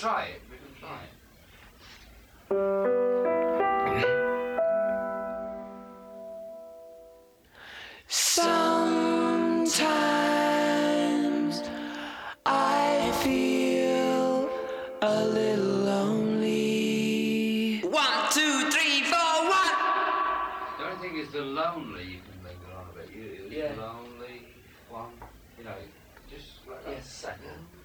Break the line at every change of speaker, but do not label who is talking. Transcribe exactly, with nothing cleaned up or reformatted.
try it. We can try it.
Sometimes I feel a little lonely. One, two, three, four, one.
The only thing is the lonely you can linger on a bit. You,
Yeah.
Lonely one. You know, just like that
Yes.
second.